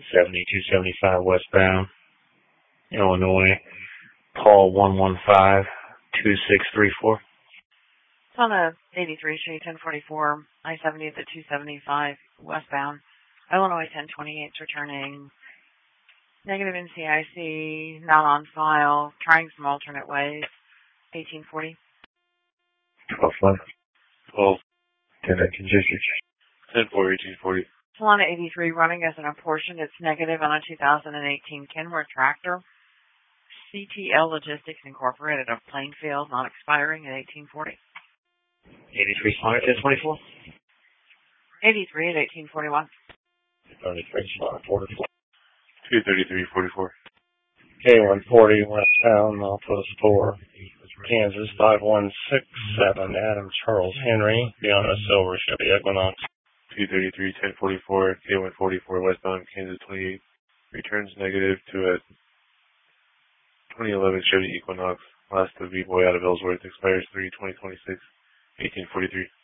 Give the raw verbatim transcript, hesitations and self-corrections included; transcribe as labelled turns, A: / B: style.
A: seventy, two seventy-five westbound, Illinois. Call one one five, two six three four.
B: It's on a eighty-three Street, ten forty-four, I seventy at the two seventy-five westbound, Illinois ten twenty-eight, returning negative N C I C, not on file, trying some alternate ways, eighteen forty.
A: twelve five.
C: twelve.
A: ten congestion.
C: ten four, eighteen forty.
B: Solana eighty-three running as an apportioned. It's negative on a two thousand eighteen Kenworth tractor. C T L Logistics Incorporated of Plainfield, not expiring at eighteen forty.
A: eighty-three Solana ten twenty-four.
B: eighty-three at eighteen forty-one.
A: thirty-three Solana forty-four.
C: two thirty-three forty-four.
A: K one forty westbound, Northwest four, Kansas five one six seven, Adam Charles Henry, beyond a silver Chevy Equinox.
C: two thirty-three ten forty-four, K one forty-four westbound, Kansas twenty-eight. Returns negative to a twenty eleven Chevy Equinox. Last of V-Boy out of Ellsworth, expires three twenty twenty-six, eighteen forty-three.